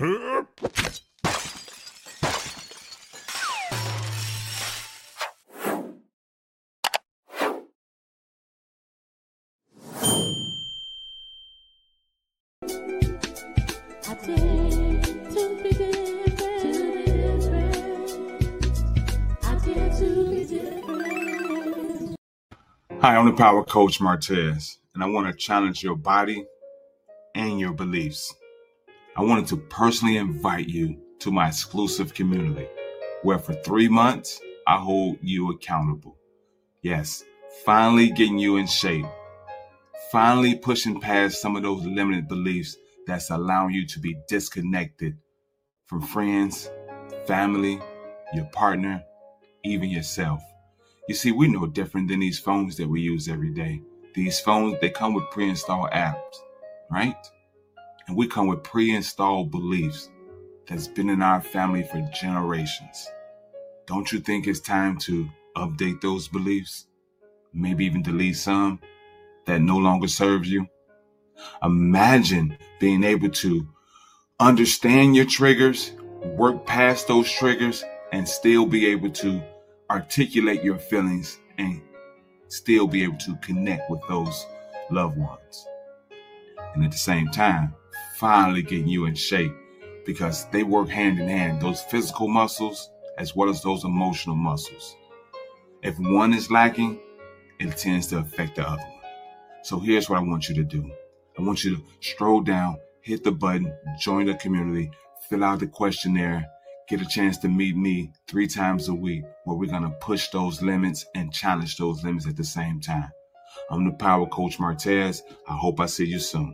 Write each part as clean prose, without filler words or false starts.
Hi, I'm the Power Coach Martez, and I want to challenge your body and your beliefs. I wanted to personally invite you to my exclusive community, where for 3 months, I hold you accountable. Yes, finally getting you in shape, finally pushing past some of those limited beliefs that's allowing you to be disconnected from friends, family, your partner, even yourself. You see, we're no different than these phones that we use every day. These phones, they come with pre-installed apps, right? And we come with pre-installed beliefs that's been in our family for generations. Don't you think it's time to update those beliefs? Maybe even delete some that no longer serves you? Imagine being able to understand your triggers, work past those triggers, and still be able to articulate your feelings and still be able to connect with those loved ones. And at the same time, finally getting you in shape, because they work hand in hand, those physical muscles as well as those emotional muscles. If one is lacking, it tends to affect the other one. So here's what I want you to do. I want you to stroll down, hit the button, join the community, fill out the questionnaire, get a chance to meet me 3 times a week, where we're going to push those limits and challenge those limits at the same time. I'm the Power Coach Martez. I hope I see you soon.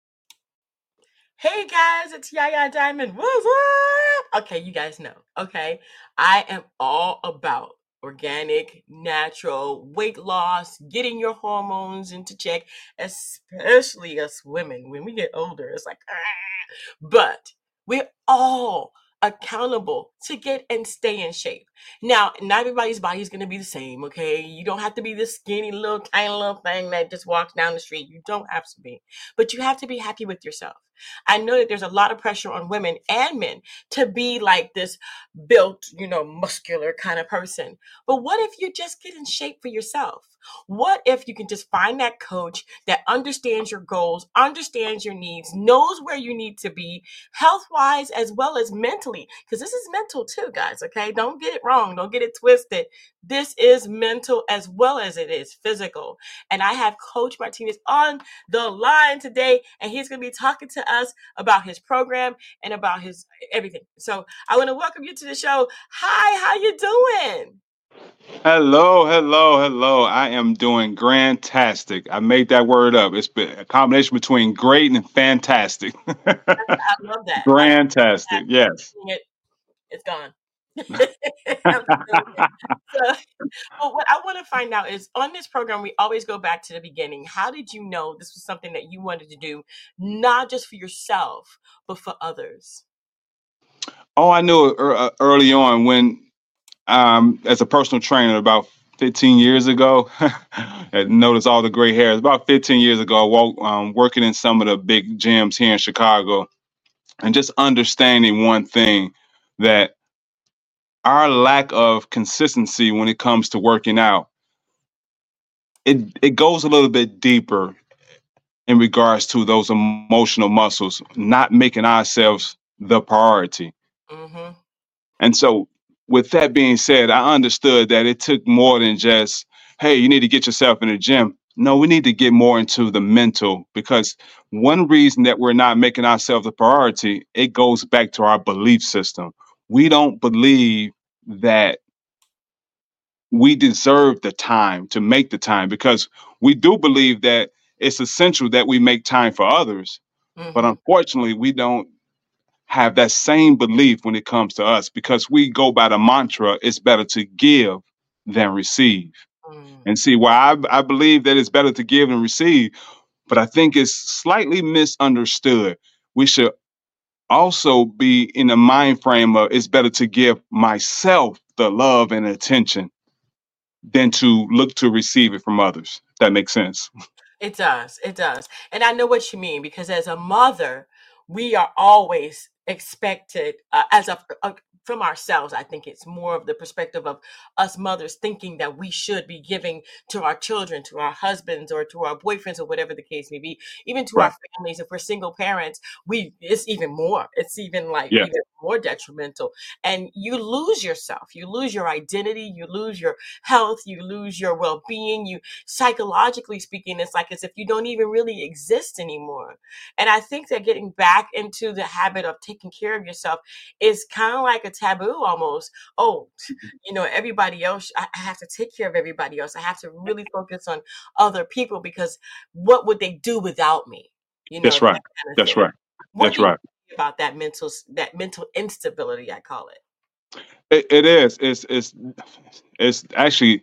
Hey guys, it's Yaya Diamond. What's up? Okay, you guys know. Okay, I am all about organic, natural weight loss, getting your hormones into check, especially us women. When we get older, it's like, but we're all accountable to get and stay in shape. Now, not everybody's body is going to be the same, okay? You don't have to be this skinny little tiny little thing that just walks down the street. You don't have to be, but you have to be happy with yourself. I know that there's a lot of pressure on women and men to be like this built, muscular kind of person. But what if you just get in shape for yourself? What if you can just find that coach that understands your goals, understands your needs, knows where you need to be health-wise as well as mentally? Because this is mental too, guys, okay? Don't get it wrong. Don't get it twisted. This is mental as well as it is physical. And I have Coach Martinez on the line today, and he's going to be talking to us about his program and about his everything. So I want to welcome you to the show. Hi, how you doing? Hello. I am doing grantastic. I made that word up. It's been a combination between great and fantastic. I love that. Grantastic, yes. It's gone. Absolutely. So, well, what I want to find out is, on this program, we always go back to the beginning. How did you know this was something that you wanted to do, not just for yourself, but for others? Oh, I knew it early on when, as a personal trainer, about 15 years ago, I noticed all the gray hairs. About 15 years ago, working in some of the big gyms here in Chicago, and just understanding one thing, that our lack of consistency when it comes to working out, it goes a little bit deeper in regards to those emotional muscles, not making ourselves the priority. Mm-hmm. And so, with that being said, I understood that it took more than just, hey, you need to get yourself in the gym. No, we need to get more into the mental, because one reason that we're not making ourselves a priority, it goes back to our belief system. We don't believe that we deserve the time to make the time, because we do believe that it's essential that we make time for others. But Mm-hmm. unfortunately, we don't have that same belief when it comes to us, because we go by the mantra, it's better to give than receive. Mm. And see, why I believe that it's better to give than receive, but I think it's slightly misunderstood. We should also be in the mind frame of, it's better to give myself the love and attention than to look to receive it from others. If that makes sense. It does. It does. And I know what you mean, because as a mother, we are always expected from ourselves. I think it's more of the perspective of us mothers thinking that we should be giving to our children, to our husbands, or to our boyfriends, or whatever the case may be, even to Right. our families. If we're single parents, it's even more. It's even like Yeah. even more detrimental. And you lose yourself. You lose your identity. You lose your health. You lose your well-being. You psychologically speaking, it's like as if you don't even really exist anymore. And I think that getting back into the habit of taking care of yourself is kind of like a taboo almost. Oh, everybody else, I have to take care of everybody else. I have to really focus on other people because what would they do without me? That's That right. kind of That's thing. right. What That's do you right. think about that mental instability, I call it? It is. It's actually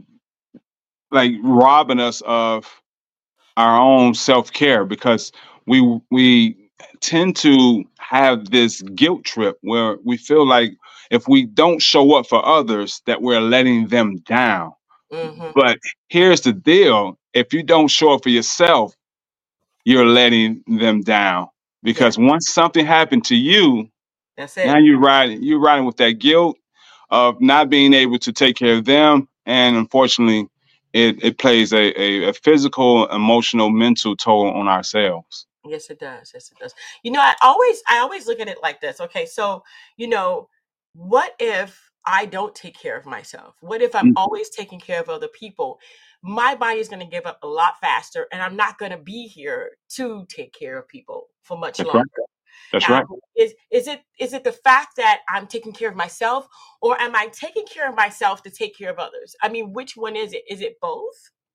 like robbing us of our own self-care because we tend to have this guilt trip where we feel like if we don't show up for others that we're letting them down. Mm-hmm. But here's the deal: if you don't show up for yourself, you're letting them down Yeah, because once something happened to you, that's now it. you're riding with that guilt of not being able to take care of them, and unfortunately it plays a physical, emotional, mental toll on ourselves. Yes, it does. Yes, it does. I always look at it like this. Okay, so you know, what if I don't take care of myself? What if I'm Mm, always taking care of other people? My body is going to give up a lot faster, and I'm not going to be here to take care of people for much that's right. longer. That's right. Is it the fact that I'm taking care of myself, or am I taking care of myself to take care of others? I mean, which one is it? Is it both?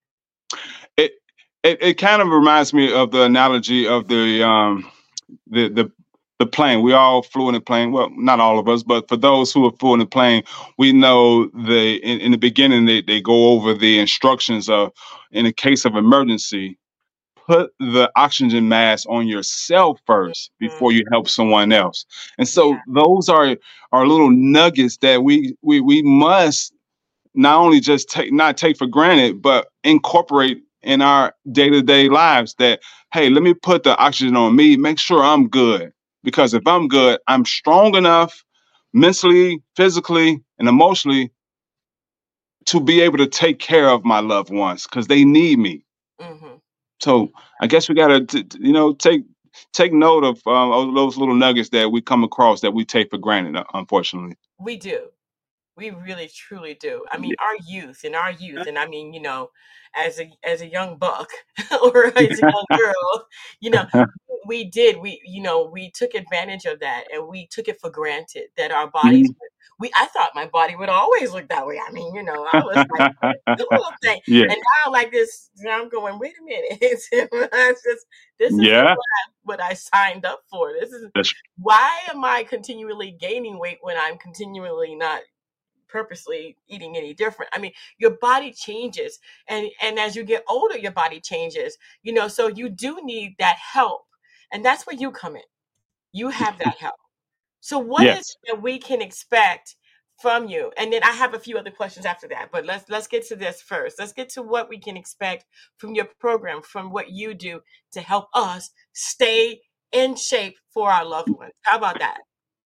It it kind of reminds me of the analogy of the the the plane. We all flew in a plane. Well, not all of us, but for those who have flew in a plane, we know in the beginning they go over the instructions of in a case of emergency, put the oxygen mask on yourself first Mhm. before you help someone else. And Yeah. so those are little nuggets that we must not only just not take for granted, but incorporate in our day-to-day lives that, hey, let me put the oxygen on me, make sure I'm good. Because if I'm good, I'm strong enough mentally, physically, and emotionally to be able to take care of my loved ones because they need me. Hmm. So I guess we gotta, take note of those little nuggets that we come across that we take for granted, unfortunately. We do. We really truly do. I mean, Yeah. our youth, and I mean, as a young buck or as a young girl, you know, we took advantage of that and we took it for granted that our bodies Mhm. I thought my body would always look that way. I mean, I was like the little thing. Yeah. And now I'm like this, now I'm going, wait a minute. This isn't Yeah. what I signed up for. This is That's why am I continually gaining weight when I'm continually not purposely eating any different? I mean, your body changes, and as you get older, your body changes. So you do need that help, and that's where you come in. You have that help. So what is yes. it that we can expect from you? And then I have a few other questions after that, but let's get to this first. Let's get to what we can expect from your program, from what you do to help us stay in shape for our loved ones. How about that?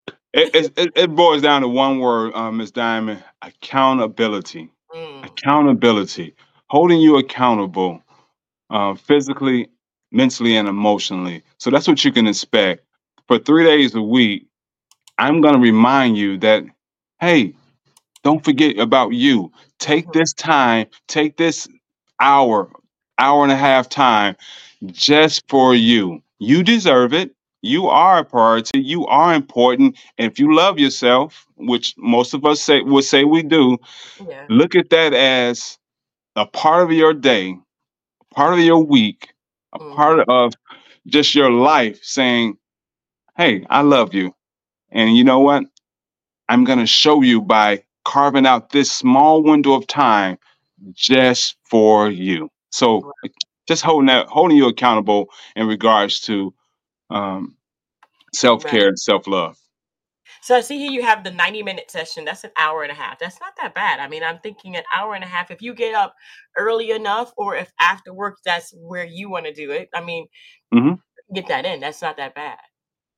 It boils down to one word, Ms. Diamond: accountability. Mm, Accountability. Holding you accountable, physically, mentally, and emotionally. So that's what you can expect. For 3 days a week, I'm going to remind you that, hey, don't forget about you. Take mhm, this time, take this hour, hour and a half time just for you. You deserve it. You are a priority. You are important. And if you love yourself, which most of us would say we do, yeah. look at that as a part of your day, part of your week, a Mhm. part of just your life saying, hey, I love you. And you know what? I'm going to show you by carving out this small window of time just for you. So just holding you accountable in regards to um, self Right. care and self love. So I see here you have the 90-minute session. That's an hour and a half. That's not that bad. I mean, I'm thinking an hour and a half. If you get up early enough, or if after work, that's where you want to do it. I mean, Hmm. get that in. That's not that bad.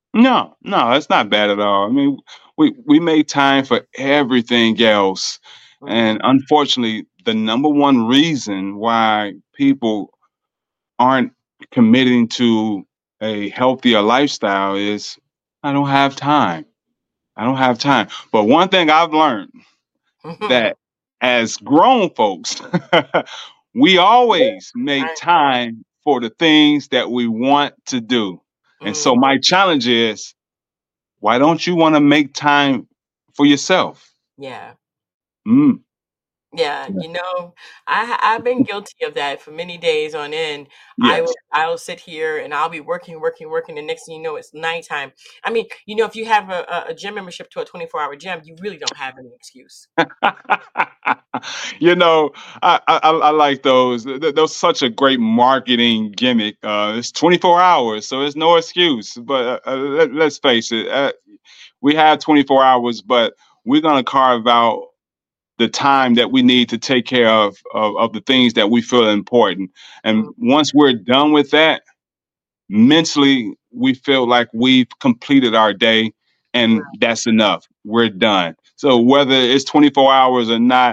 No, no, that's not bad at all. I mean, we make time for everything else, Hmm. and unfortunately, the number one reason why people aren't committing to a healthier lifestyle is I don't have time. I don't have time. But one thing I've learned that as grown folks, we always make I know. time for the things that we want to do. And so Mhm. my challenge is, why don't you want to make time for yourself? Yeah. Mm, Yeah, yeah. I've been guilty of that for many days on end. Yes. I'll sit here and I'll be working, and next thing you know, it's nighttime. I mean, if you have a gym membership to a 24-hour gym, you really don't have any excuse. you know, I like those. Those such a great marketing gimmick. It's 24 hours, so it's no excuse. But let's face it, we have 24 hours, but we're gonna carve out the time that we need to take care of the things that we feel important. And Mm, once we're done with that, mentally we feel like we've completed our day and right. that's enough. We're done. So whether it's 24 hours or not,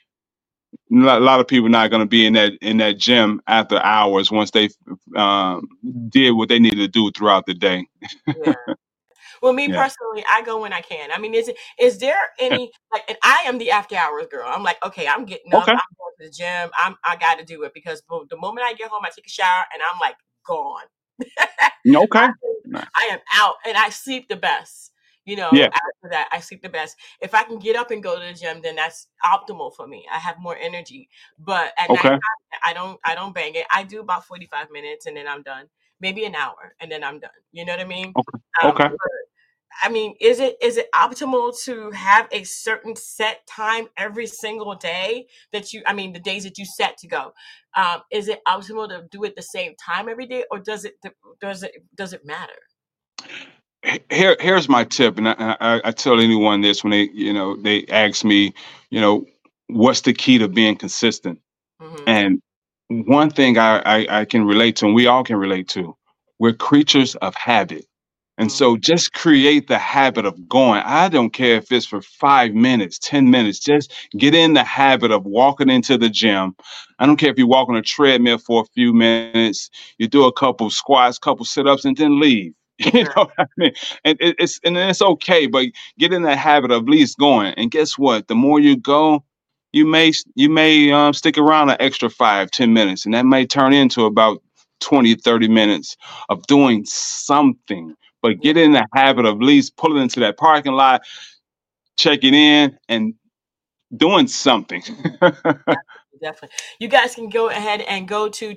a lot of people not going to be in that gym after hours once they um, did what they needed to do throughout the day. Yeah. Well, me Yeah. personally, I go when I can. I mean, is there Yeah. any like? And I am the after hours girl. I'm like, okay, I'm getting up. Okay. I'm going to the gym. I got to do it because the moment I get home, I take a shower and I'm like gone. Okay. I am out and I sleep the best. Yeah. After that, I sleep the best. If I can get up and go to the gym, then that's optimal for me. I have more energy. But at night, Okay. I don't bang it. I do about 45 minutes and then I'm done. Maybe an hour and then I'm done. You know what I mean? Okay. Okay. But I mean, is it optimal to have a certain set time every single day that you? I mean, the days that you set to go. Is it optimal to do it the same time every day, or does it matter? Here's my tip, and I tell anyone this when they ask me, you know, what's the key to being consistent? Hmm. And one thing I can relate to, and we all can relate to, we're creatures of habit. And Hmm. so just create the habit of going. I don't care if it's for 5 minutes, 10 minutes, just get in the habit of walking into the gym. I don't care if you walk on a treadmill for a few minutes, you do a couple squats, couple sit-ups, and then leave. You Right. know what I mean? And it's okay, but get in that habit of at least going. And guess what? The more you go, you may stick around an extra 5, 10 minutes, and that may turn into about 20, 30 minutes of doing something. But Yeah. get in the habit of at least pulling into that parking lot, checking in, and doing something. Definitely. You guys can go ahead and go to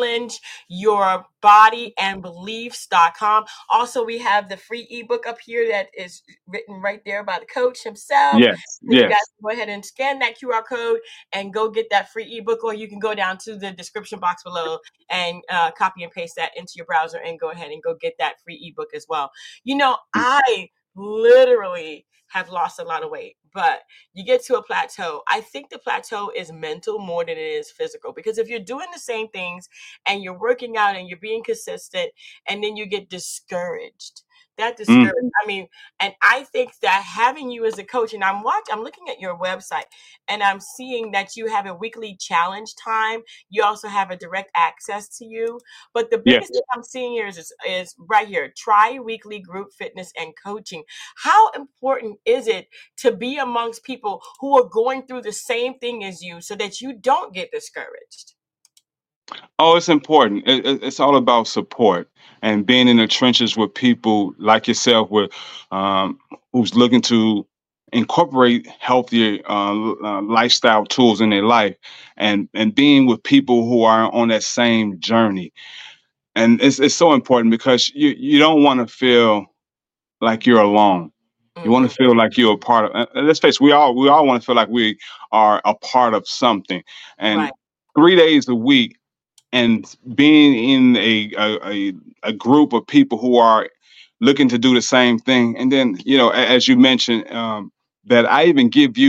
challengeyourbodyandbeliefs.com. Also, we have the free ebook up here that is written right there by the coach himself. Yes, So you guys yes. can go ahead and scan that QR code and go get that free ebook, or you can go down to the description box below and copy and paste that into your browser and go ahead and go get that free ebook as well. I literally have lost a lot of weight, but you get to a plateau. I think the plateau is mental more than it is physical, because if you're doing the same things and you're working out and you're being consistent and then you get discouraged, that Mm, discouraged, I mean, and I think that having you as a coach, and I'm looking at your website and I'm seeing that you have a weekly challenge time. You also have a direct access to you. But the biggest thing yes. I'm seeing here is right here, tri-weekly group fitness and coaching. How important is it to be amongst people who are going through the same thing as you so that you don't get discouraged? Oh, it's important. It's all about support and being in the trenches with people like yourself, with who's looking to incorporate healthier lifestyle tools in their life, and being with people who are on that same journey. And it's so important because you don't want to feel like you're alone. You want Hmm. to feel like you're a part of. Let's face it, we all want to feel like we are a part of something. And Right. 3 days a week, and being in a group of people who are looking to do the same thing. And then, as you mentioned, that I even give you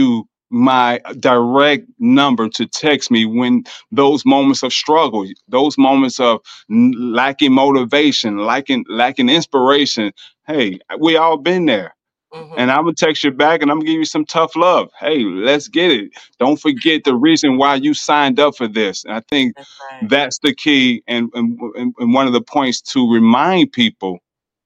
my direct number to text me when those moments of struggle, those moments of lacking motivation, lacking inspiration. Hey, we all been there. And I'm gonna text you back and I'm gonna give you some tough love. Hey, let's get it. Don't forget the reason why you signed up for this. And I think That's right. that's the key and one of the points to remind people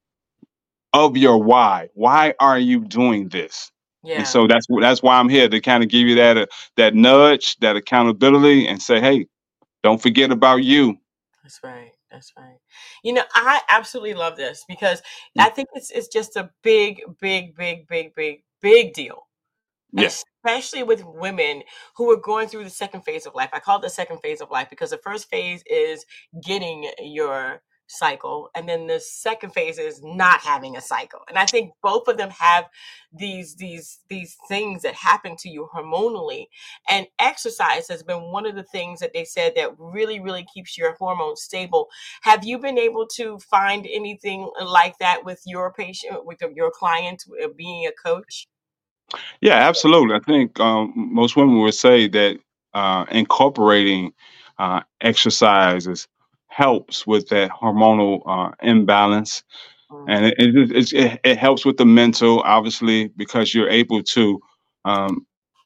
of your why. Why are you doing this? And Yeah. so that's why I'm here to kind of give you that nudge, that accountability, and say, hey, don't forget about you. That's right. That's right. I absolutely love this because I think it's just a big, big, big, big, big, big deal, Yes. especially with women who are going through the second phase of life. I call it the second phase of life because the first phase is getting your cycle, and then the second phase is not having a cycle. And I think both of them have these things that happen to you hormonally. And exercise has been one of the things that they said that really, really keeps your hormones stable. Have you been able to find anything like that with your patient, with your client, being a coach? Yeah, absolutely. I think most women would say that incorporating exercises helps with that hormonal imbalance, and Mhm. it helps with the mental, obviously, because you're able to um,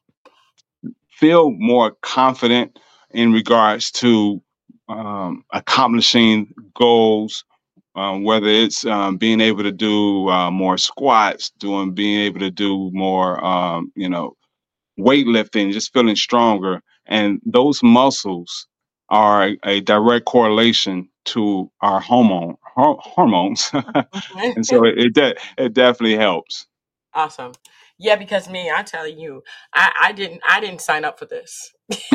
feel more confident in regards to accomplishing goals, whether it's being able to do more squats, being able to do more, weightlifting, just feeling stronger. And those muscles are a direct correlation to our hormones. And so it definitely helps. Awesome. Yeah, because me, I tell you, I didn't sign up for this.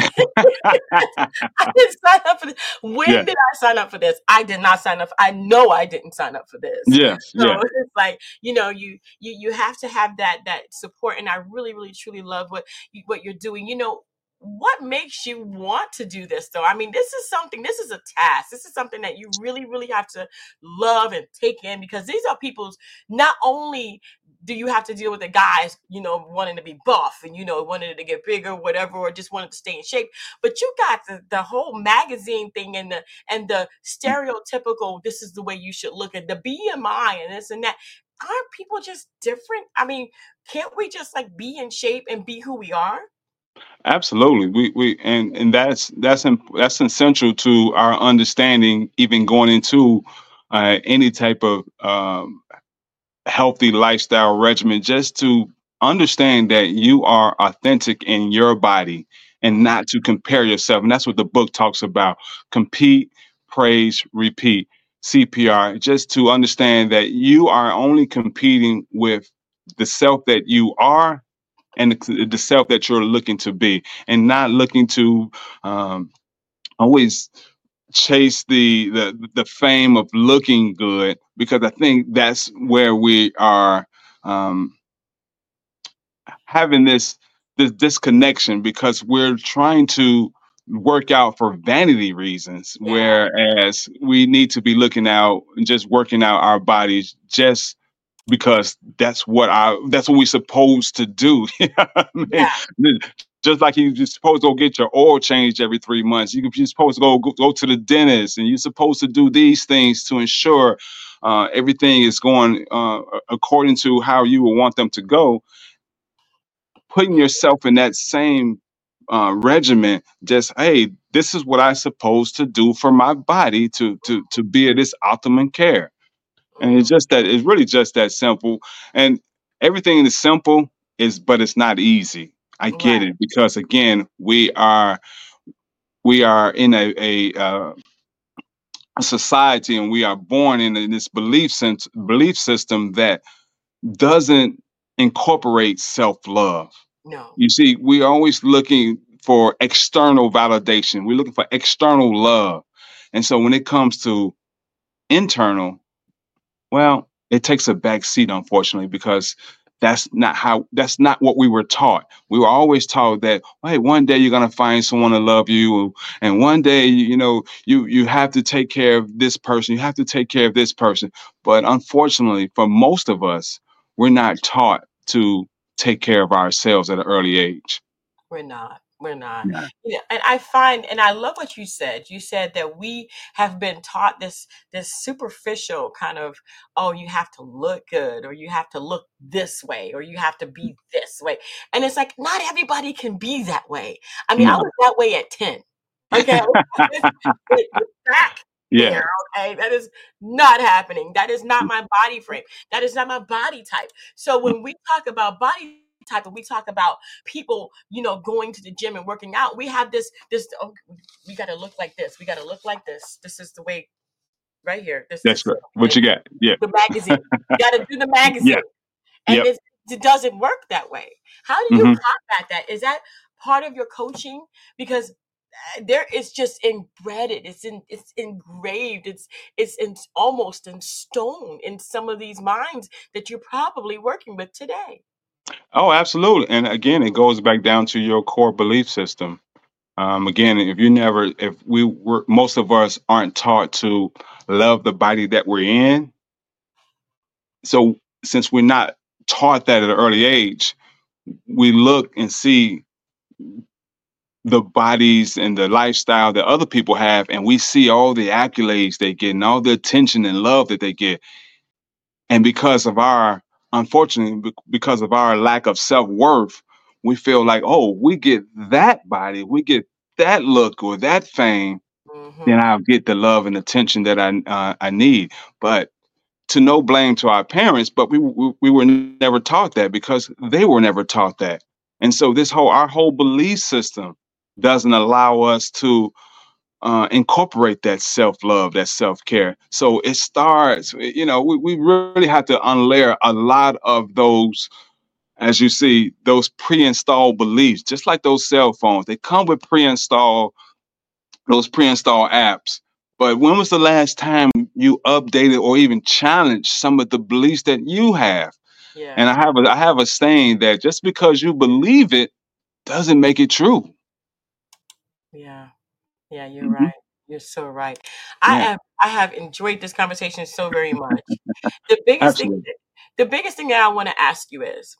I didn't sign up for this. When Yeah. did I sign up for this? I did not sign up. I know I didn't sign up for this. Yes. So Yeah. it's like, you have to have that support. And I really, really, truly love what you're doing. What makes you want to do this though? I mean, this is a task. This is something that you really, really have to love and take in, because these are people's, not only do you have to deal with the guys, wanting to be buff and, wanting to get bigger, whatever, or just wanted to stay in shape. But you got the whole magazine thing and the stereotypical, this is the way you should look at the BMI and this and that. Aren't people just different? I mean, can't we just like be in shape and be who we are? Absolutely. We and that's essential to our understanding, even going into any type of healthy lifestyle regimen, just to understand that you are authentic in your body and Mhm. not to compare yourself. And that's what the book talks about. Compete, praise, repeat. CPR, just to understand that you are only competing with the self that you are and the self that you're looking to be, and not looking to um, always chase the fame of looking good, because I think that's where we are um, having this disconnection, because we're trying to work out for vanity reasons, Yeah, whereas we need to be looking out and just working out our bodies just because that's what we're supposed to do. You know what I yeah, mean? Just like you're supposed to go get your oil changed every 3 months. You're supposed to go to the dentist, and you're supposed to do these things to ensure everything is going according to how you would want them to go. Putting yourself in that same regimen, just, hey, this is what I'm supposed to do for my body to be at this optimum care. And mm, it's really just that simple. And everything is simple, but it's not easy. I get right. it, because again, we are in a society, and we are born in this belief system that doesn't incorporate self-love. No, You see, we're always looking for external validation. We're looking for external love. And so when it comes to internal, well, it takes a back seat, unfortunately, because that's not what we were taught. We were always taught that, hey, one day you're gonna find someone to love you, and one day, you have to take care of this person, you have to take care of this person. But unfortunately, for most of us, we're not taught to take care of ourselves at an early age. We're not. We're not. Yeah. And I find, and I love what you said. You said that we have been taught this superficial kind of, oh, you have to look good, or you have to look this way, or you have to be this way. And it's like, not everybody can be that way. I mean, I No. was that way at 10. Okay. Back Yeah. there. Okay. That is not happening. That is not my body frame. That is not my body type. So when we talk about body type and we talk about people, going to the gym and working out, we have this, oh, we got to look like this. We got to look like this. This is the way right here. This That's is right. What you got? Yeah. the magazine. You got to do the magazine. Yeah. And Yep. it doesn't work that way. How do you combat that? Is that part of your coaching? Because there is just embedded, it's engraved, it's almost in stone in some of these minds that you're probably working with today. Oh, absolutely. And again, it goes back down to your core belief system. Again, if we were, most of us aren't taught to love the body that we're in. So since we're not taught that at an early age, we look and see the bodies and the lifestyle that other people have, and we see all the accolades they get and all the attention and love that they get. And unfortunately, because of our lack of self-worth, we feel like, oh, we get that body, we get that look or that fame, then I'll get the love and attention that I need. But to no blame to our parents, but we were never taught that because they were never taught that. And so our whole belief system doesn't allow us to incorporate that self-love, that self-care. So it starts, we really have to unlayer a lot of those, as you see, those pre-installed beliefs, just like those cell phones. They come with those pre-installed apps. But when was the last time you updated or even challenged some of the beliefs that you have? Yeah. And I have a saying that just because you believe it doesn't make it true. Yeah. Yeah, you're right. You're so right. I have enjoyed this conversation so very much. The biggest thing Absolutely. the biggest thing that I want to ask you is,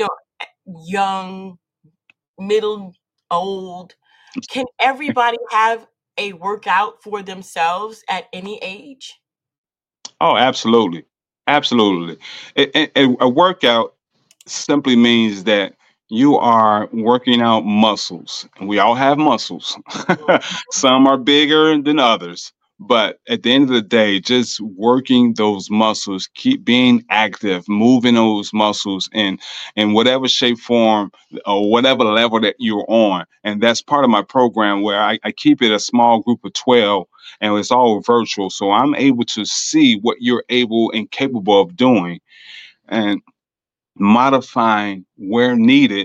young, middle, old, can everybody have a workout for themselves at any age? Oh, absolutely. Absolutely. A workout simply means that you are working out muscles, and we all have muscles. Some are bigger than others. But at the end of the day, just working those muscles, keep being active, moving those muscles in whatever shape, form, or whatever level that you're on. And that's part of my program where I keep it a small group of 12 and it's all virtual. So I'm able to see what you're able and capable of doing and modifying where needed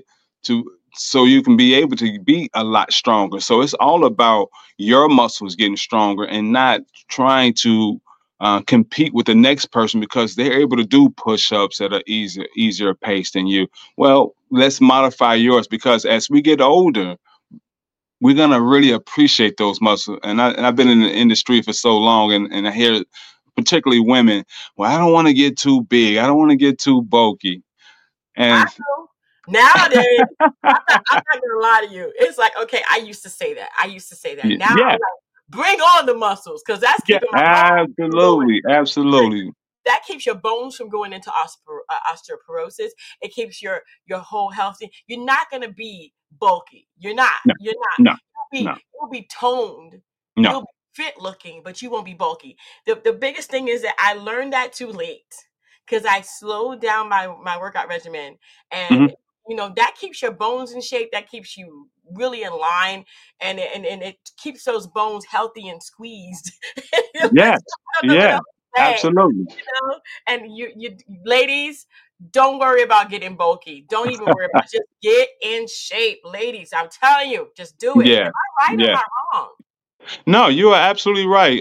so you can be able to be a lot stronger. So it's all about your muscles getting stronger and not trying to compete with the next person because they're able to do push-ups at an easier pace than you. Well, let's modify yours because as we get older, we're gonna really appreciate those muscles. And I've been in the industry for so long, and I hear particularly women, well, I don't want to get too big, I don't want to get too bulky. I And know. Nowadays, I'm not gonna lie to you. It's like, okay, I used to say that. Now I'm yeah, like, bring on the muscles, because that's yeah, keeping my bones from going. absolutely. That keeps your bones from going into osteoporosis. It keeps your whole healthy. You're not gonna be bulky. You're not. No, You're not. no, no, You'll be toned. no. You'll be fit looking, but you won't be bulky. The biggest thing is that I learned that too late because I slowed down my workout regimen, and that keeps your bones in shape. That keeps you really in line, and it keeps those bones healthy and squeezed. Yes, I don't know what yeah, else to say. absolutely. And you ladies, don't worry about getting bulky. Don't even worry about it. Just get in shape, ladies. I'm telling you, just do it. Yeah, Am I right or yeah. am I wrong? No, you are absolutely right.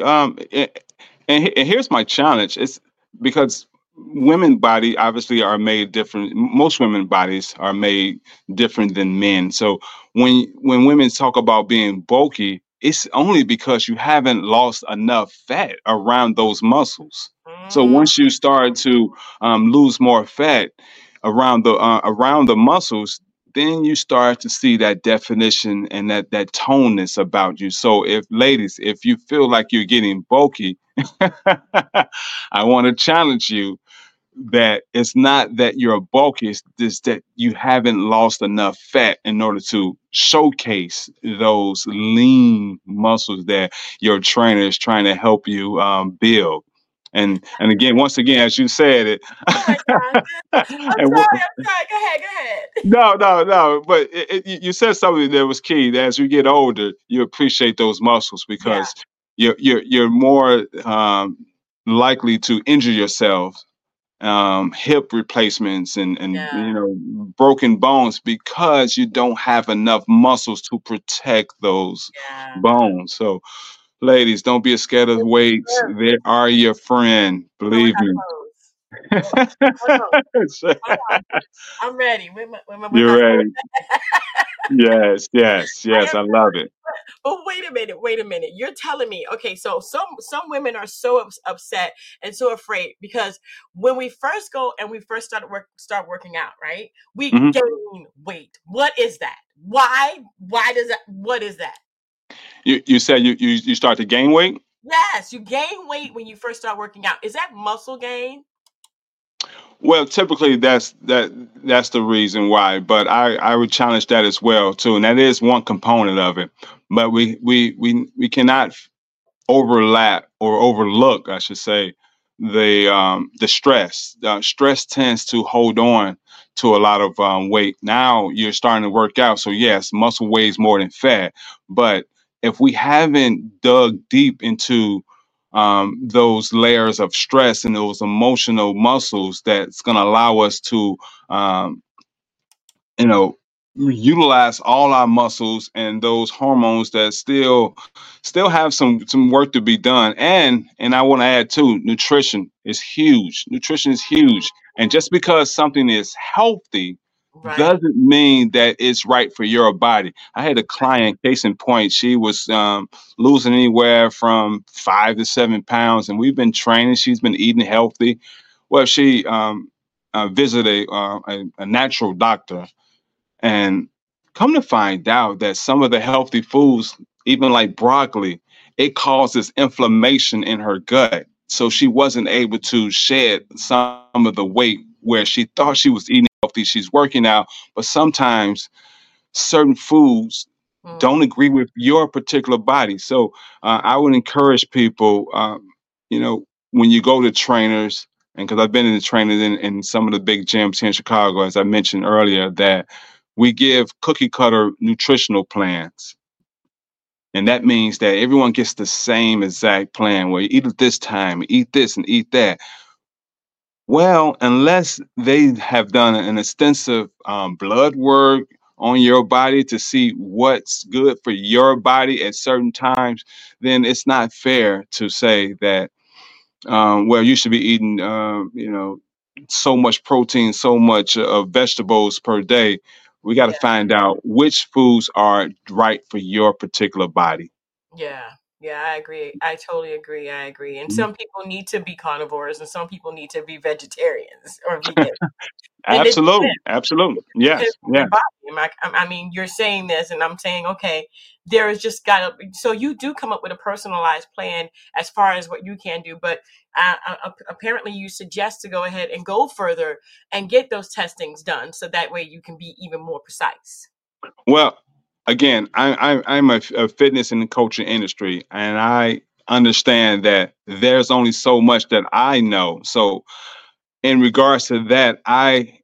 And here's my challenge. It's because women body obviously are made different. Most women bodies are made different than men. So when women talk about being bulky, it's only because you haven't lost enough fat around those muscles. So once you start to lose more fat around the muscles, then you start to see that definition and that toneness about you. So if ladies, if you feel like you're getting bulky, I want to challenge you that it's not that you're bulky, it's just that you haven't lost enough fat in order to showcase those lean muscles that your trainer is trying to help you build. And again, once again, as you said it, Oh my gosh. I'm and sorry. Go ahead. no, but you said something that was key. That as you get older, you appreciate those muscles Yeah. because you're more likely to injure yourself, hip replacements and Yeah. broken bones because you don't have enough muscles to protect those Yeah. bones. So, ladies, don't be scared of weights. Sure. They are your friend. Even with Believe our me. clothes. Hold on. Hold on. I'm ready. With You're my ready. Yes, yes, I yes. am. I love it. But wait a minute. You're telling me, okay, so some women are so upset and so afraid because when we first go and we first start working out, right? We Mhm. gain weight. What is that? Why? Why does that? What is that? You said you start to gain weight. Yes, you gain weight when you first start working out. Is that muscle gain? Well, typically that's the reason why, but I would challenge that as well too, and that is one component of it. But we cannot overlap or overlook, I should say, the stress. Stress tends to hold on to a lot of weight. Now you're starting to work out, so yes, muscle weighs more than fat. But if we haven't dug deep into those layers of stress and those emotional muscles, that's going to allow us to um, you know utilize all our muscles and those hormones that still have some work to be done. And I want to add too, nutrition is huge, and just because something is healthy Right. doesn't mean that it's right for your body. I had a client, case in point, she was losing anywhere from 5 to 7 pounds, and we've been training, she's been eating healthy. Well, she visited a natural doctor, and come to find out that some of the healthy foods, even like broccoli, it causes inflammation in her gut. So she wasn't able to shed some of the weight where she thought she was eating healthy. She's working out, but sometimes certain foods Mm, don't agree with your particular body. So I would encourage people, when you go to trainers, and because I've been in the trainers in some of the big gyms here in Chicago, as I mentioned earlier, that we give cookie cutter nutritional plans. And that means that everyone gets the same exact plan where you eat at this time, eat this and eat that. Well, unless they have done an extensive blood work on your body to see what's good for your body at certain times, then it's not fair to say that, well, you should be eating, so much protein, so much vegetables per day. We got to yeah. find out which foods are right for your particular body. Yeah. Yeah, I agree. I totally agree. I agree. And some people need to be carnivores and some people need to be vegetarians or vegans. And it Absolutely, absolutely, depends yes, on their yes. body. I mean, you're saying this, and I'm saying, okay, there is just got to. So you do come up with a personalized plan as far as what you can do, but apparently you suggest to go ahead and go further and get those testings done, so that way you can be even more precise. Well, again, I'm a fitness and coaching industry, and I understand that there's only so much that I know. So, in regards to that, I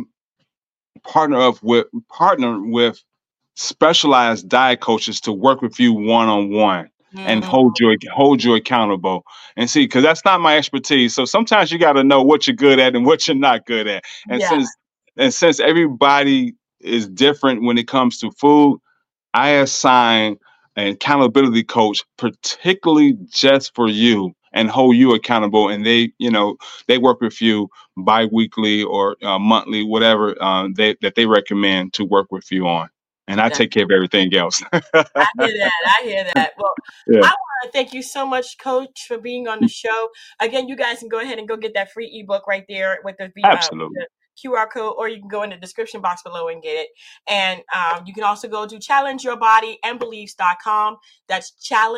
partner with specialized diet coaches to work with you one on one and Mm, hold you accountable. And see, because that's not my expertise. So sometimes you got to know what you're good at and what you're not good at. And yeah, since everybody is different when it comes to food, I assign an accountability coach particularly just for you and hold you accountable. And they work with you bi-weekly or monthly, whatever they recommend to work with you on. And I that, take care of everything else. I hear that. I hear that. Well, Yeah, I want to thank you so much, Coach, for being on the show. Again, you guys can go ahead and go get that free ebook right there with the absolutely. QR code, or you can go in the description box below and get it. And you can also go to challengeyourbodyandbeliefs.com. That's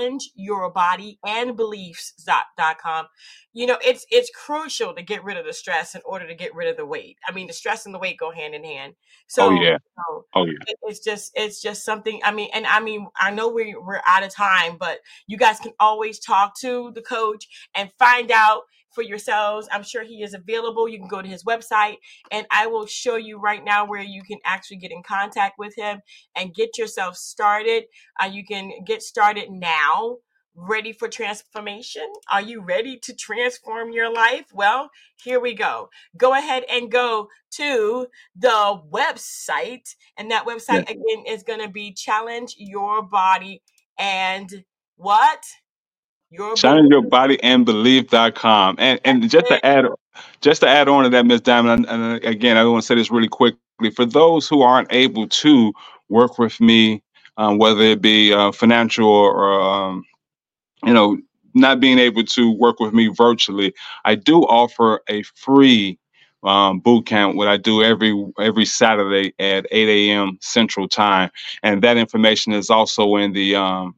challengeyourbodyandbeliefs.com. You know, it's crucial to get rid of the stress in order to get rid of the weight. I mean, the stress and the weight go hand in hand. Oh So, yeah. so Oh yeah. it's just something. I mean, I know we're out of time, but you guys can always talk to the coach and find out for yourselves. I'm sure he is available. You can go to his website, and I will show you right now where you can actually get in contact with him and get yourself started. You can get started now. Ready for transformation? Are you ready to transform your life? Well, here we go. Go ahead and go to the website, and that website Yes. again is going to be Challenge Your Body and what? Your belief. ChallengeYourBodyAndBelief.com. And just to add on to that, Ms. Diamond, and again, I want to say this really quickly. For those who aren't able to work with me, whether it be financial or you know, not being able to work with me virtually, I do offer a free boot camp, what I do every Saturday at 8 a.m. Central Time, and that information is also in the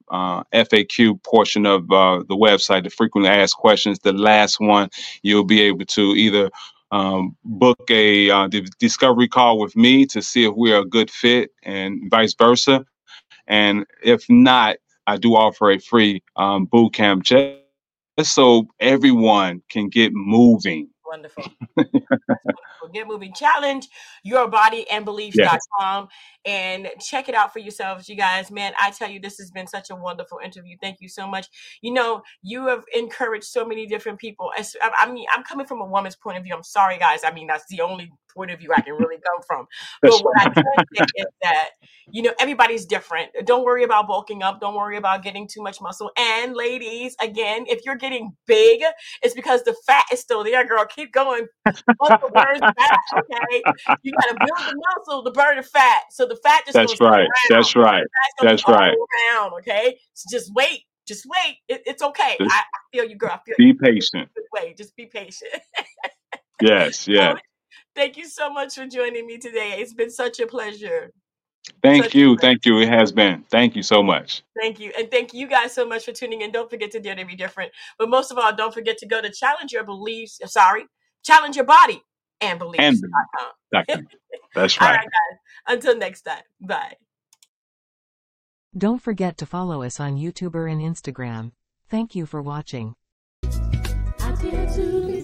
FAQ portion of the website, the frequently asked questions. The last one, you'll be able to either book a discovery call with me to see if we're a good fit, and vice versa. And if not, I do offer a free boot camp just so everyone can get moving. Wonderful. Wonderful. Get moving. Challenge your body and Yes. beliefs.com and check it out for yourselves, you guys. Man, I tell you, this has been such a wonderful interview. Thank you so much. You know, you have encouraged so many different people. I mean, I'm coming from a woman's point of view. I'm sorry, guys. I mean, that's the only point of view I can really come from. But what I can say is that, you know, everybody's different. Don't worry about bulking up. Don't worry about getting too much muscle. And ladies, again, if you're getting big, it's because the fat is still there, girl. Keep going. Muscle burns fat, okay? You got to build the muscle to burn the fat. So the fat just going to That's stay right. around. That's right. Fat's going to be That's right. all around, okay? So just wait. Just wait. It's okay. Just I feel you, girl. I feel be you. patient. Wait. Just be patient. Yes. Yes. Coach, thank you so much for joining me today. It's been such a pleasure. Thank Such a you. pleasure. Thank you. It has been. Thank you so much. Thank you. And thank you guys so much for tuning in. Don't forget to dare to be different. But most of all, don't forget to go to Challenge Your Body and And Beliefs.com. that's All right. right, guys. Until next time. Bye. Don't forget to follow us on YouTube and Instagram. Thank you for watching. I dare to